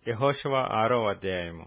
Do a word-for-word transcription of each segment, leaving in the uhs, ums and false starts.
యెహోషువ ఆరో అధ్యాయము.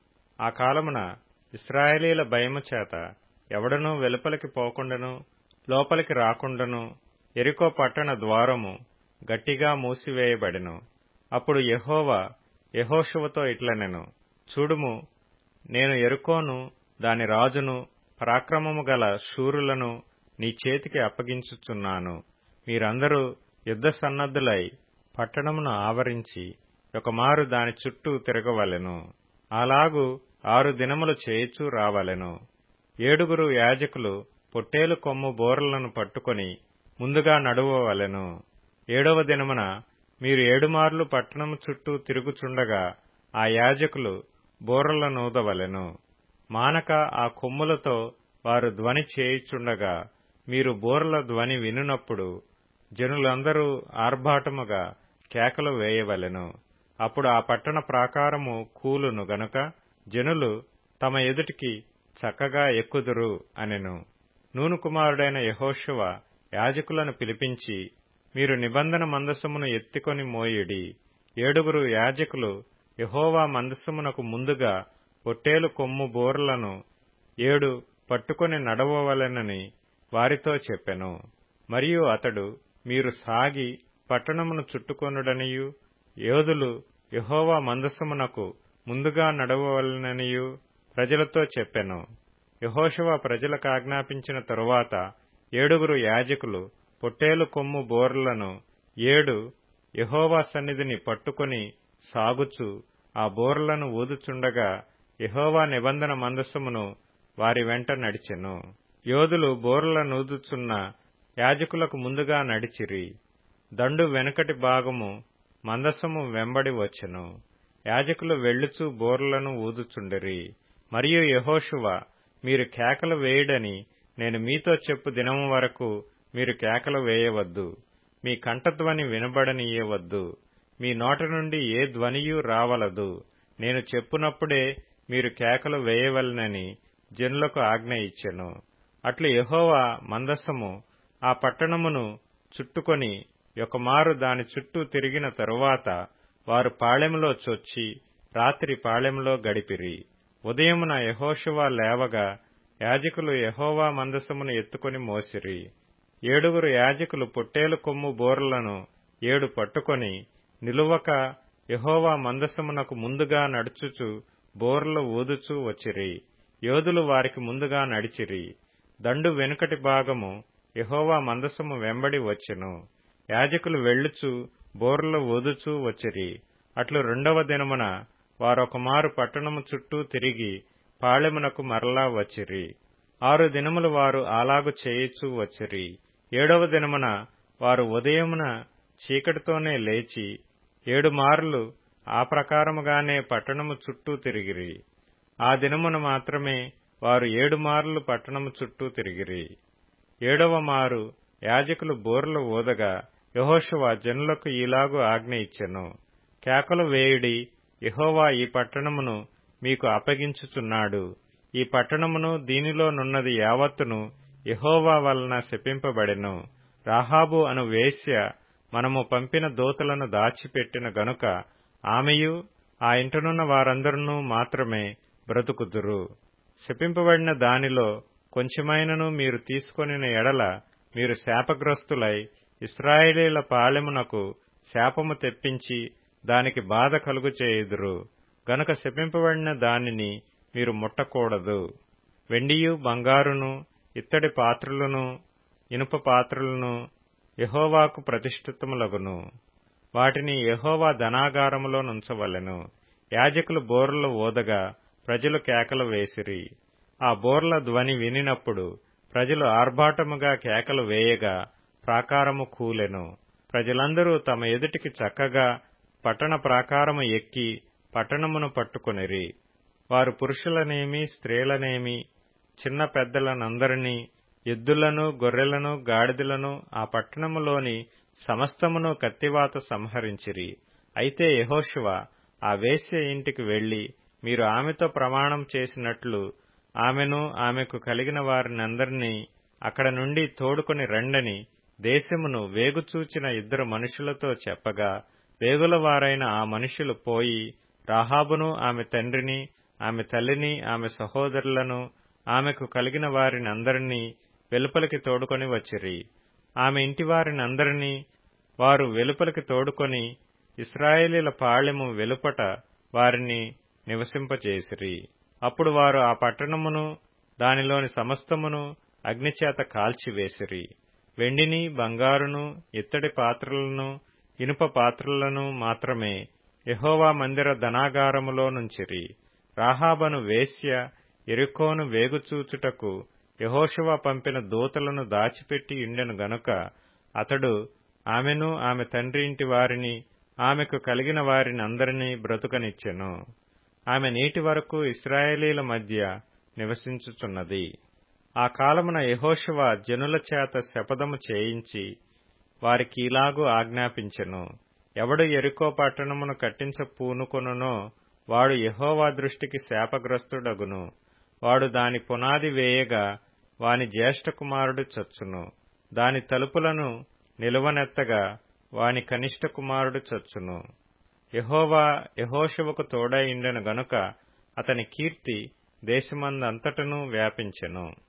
ఆ కాలమున ఇశ్రాయేలీల భయము చేత ఎవడనూ వెలుపలికి పోకుండను లోపలికి రాకుండను యెరికో పట్టణ ద్వారము గట్టిగా మూసివేయబడెను. అప్పుడు యెహోవా యెహోషువతో ఇట్లనెను, చూడుము, నేను యెరికోను దాని రాజును పరాక్రమము గల శూరులను నీ చేతికి అప్పగించుచున్నాను. మీరందరూ యుద్ధ సన్నద్ధులై పట్టణమును ఆవరించి ఒకమారు దాని చుట్టూ తిరగవలెను. అలాగు ఆరు దినములు చేయుచూ రావలెను. ఏడుగురు యాజకులు పొట్టేలు కొమ్ము బోరలను పట్టుకొని ముందుగా నడువవలెను. ఏడవ దినమున మీరు ఏడుమార్లు పట్టణము చుట్టూ తిరుగుచుండగా ఆ యాజకులు బోరలనూదవలెను. మానక ఆ కొమ్ములతో వారు ధ్వని చేయుచుండగా మీరు బోరల ధ్వని వినునప్పుడు జనులందరూ ఆర్భాటముగా కేకలు వేయవలెను. అప్పుడు ఆ పట్టణ ప్రాకారము కూలును గనుక జనులు తమ ఎదుటికి చక్కగా ఎక్కుదురు అనెను. నూను కుమారుడైన యెహోషువ యాజకులను పిలిపించి, మీరు నిబంధన మందసమును ఎత్తికొని మోయుడి. ఏడుగురు యాజకులు యెహోవా మందసమునకు ముందుగా పొట్టేలు కొమ్ము బోరలను ఏడు పట్టుకొని నడవవలెనని వారితో చెప్పెను. మరియు అతడు, మీరు సాగి పట్టణమును చుట్టుకొనుడనియు యోధులు యెహోవా మందసమునకు ముందుగా నడవవలెననియు ప్రజలతో చెప్పెను. యెహోషువ ప్రజలకు ఆజ్ఞాపించిన తరువాత ఏడుగురు యాజకులు పొట్టేలు కొమ్ము బోరలను ఏడు యెహోవా సన్నిధిని పట్టుకొని సాగుచు ఆ బోరలను ఊదుచుండగా యెహోవా నిబంధన మందసమును వారి వెంట నడిచెను. యోధులు బోరలనూదుచున్న యాజకులకు ముందుగా నడిచిరి. దండు వెనుకటి భాగము మందసము వెంబడి వచ్చెను. యాజకులు వెళ్ళుచూ బోరలను ఊదుచుండిరి. మరియు యెహోషువ, మీరు కేకలు వేయుడని నేను మీతో చెప్పు దినము వరకు మీరు కేకలు వేయవద్దు. మీ కంఠధ్వని వినబడనీయవద్దు. మీ నోట నుండి ఏ ధ్వనియూ రావలదు. నేను చెప్పునప్పుడే మీరు కేకలు వేయవలెనని జనులకు ఆజ్ఞ ఇచ్చెను. అట్లు యెహోవా మందసము ఆ పట్టణమును చుట్టుకొని ఒకమారు దాని చుట్టూ తిరిగిన తరువాత వారు పాళెములో చొచ్చి రాత్రి పాళెములో గడిపిరి. ఉదయమున యెహోషువ లేవగా యాజకులు యెహోవా మందసమును ఎత్తుకొని మోసిరి. ఏడుగురు యాజకులు పొట్టేలు కొమ్ము బోరలను ఏడు పట్టుకొని నిలువక యెహోవా మందసమునకు ముందుగా నడుచుచు బోరలు ఊదుచూ వచ్చిరి. యోధులు వారికి ముందుగా నడిచిరి. దండు వెనుకటి భాగము యెహోవా మందసము వెంబడి వచ్చెను. యాజకులు వెళ్ళుచు బోరలు ఊదుచూ వచ్చిరి. అట్లు రెండవ దినమున వారొకమారు పట్టణము చుట్టూ తిరిగి పాళెమునకు మరలా వచ్చిరి. ఆరు దినములు వారు అలాగు చేయుచూ వచ్చిరి. ఏడవ దినమున వారు ఉదయమున చీకటితోనే లేచి ఏడు మార్లు ఆ ప్రకారముగానే పట్టణము చుట్టూ తిరిగిరి. ఆ దినమున మాత్రమే వారు ఏడు మార్లు పట్టణము చుట్టూ తిరిగిరి. ఏడవ మారు యాజకులు బోరలు ఊదగా యెహోషువ జనులకు ఈలాగు ఆజ్ఞ ఇచ్చెను, కేకలు వేయుడి, యెహోవా ఈ పట్టణమును మీకు అప్పగించుచున్నాడు. ఈ పట్టణమును దీనిలో నున్నది యావత్తును యెహోవా వలన శపింపబడెను. రాహాబు అను వేశ్య మనము పంపిన దూతలను దాచిపెట్టిన గనుక ఆమెయు ఆ ఇంటనున్న వారందరూ మాత్రమే బ్రతుకుదురు. శపింపబడిన దానిలో కొంచెమైనను మీరు తీసుకొనిన ఎడల మీరు శాపగ్రస్తులై ఇశ్రాయేలీల పాళెమునకు శాపము తెప్పించి దానికి బాధ కలుగు చేయుదురు. గనుక శపింపబడిన దానిని మీరు ముట్టకూడదు. వెండియు బంగారును ఇత్తడి పాత్రలను ఇనుప పాత్రలను యెహోవాకు ప్రతిష్ఠితములగును. వాటిని యెహోవా ధనాగారములో నుంచవలెను. యాజకులు బోరలు ఊదగా ప్రజలు కేకలు వేసిరి. ఆ బోర్ల ధ్వని వినినప్పుడు ప్రజలు ఆర్భాటముగా కేకలు వేయగా ప్రాకారము కూలెను. ప్రజలందరూ తమ ఎదుటికి చక్కగా పట్టణ ప్రాకారము ఎక్కి పట్టణమును పట్టుకొనిరి. వారు పురుషులనేమి స్త్రీలనేమి చిన్న పెద్దలనందరినీ ఎద్దులను గొర్రెలను గాడిదలను ఆ పట్టణములోని సమస్తమును కత్తివాత సంహరించిరి. అయితే యెహోషువ ఆ వేశ్య ఇంటికి వెళ్లి మీరు ఆమెతో ప్రమాణం చేసినట్లు ఆమెను ఆమెకు కలిగిన వారినందరినీ అక్కడ నుండి తోడుకొని రండని దేశమును వేగుచూచిన ఇద్దరు మనుషులతో చెప్పగా వేగులవారైన ఆ మనుషులు పోయి రాహాబును ఆమె తండ్రిని, ఆమె తల్లిని, ఆమె సహోదరులను, ఆమెకు కలిగిన వారినందరినీ వెలుపలికి తోడుకొని వచ్చిరి. ఆమె ఇంటివారినందరినీ వారు వెలుపలికి తోడుకొని ఇశ్రాయేలీల పాళెము వెలుపట వారిని నివసింపజేసిరి. అప్పుడు వారు ఆ పట్టణమును దానిలోని సమస్తమును అగ్నిచేత కాల్చివేసిరి. వెండిని, బంగారును, ఇత్తడి పాత్రలను, ఇనుప పాత్రలను మాత్రమే యెహోవా మందిర ధనాగారములో నుంచిరి. రాహాబను వేశ్య యెరికోను వేగుచూచుటకు యెహోషువ పంపిన దూతలను దాచిపెట్టి ఉండెను గనుక అతడు ఆమెను, ఆమె తండ్రి ఇంటి వారిని, ఆమెకు కలిగిన వారినందరినీ బ్రతుకనిచ్చెను. ఆమె నేటి వరకు ఇశ్రాయేలీల మధ్య నివసించుచున్నది. ఆ కాలమున యెహోషువ జనుల చేత శపథము చేయించి వారికీలాగు ఆజ్ఞాపించెను. ఎవడు యెరికో పట్టణమును కట్టించ పూనుకొనునో వాడు యెహోవా దృష్టికి శాపగ్రస్తుడగును. వాడు దాని పునాది వేయగా వాని జ్యేష్ఠ కుమారుడు చచ్చును. దాని తలుపులను నిలువనెత్తగా వాని కనిష్ఠ కుమారుడు చచ్చును. యెహోవా యెహోషువకు తోడై ఉండెను గనుక అతని కీర్తి దేశమందంతటను వ్యాపించెను.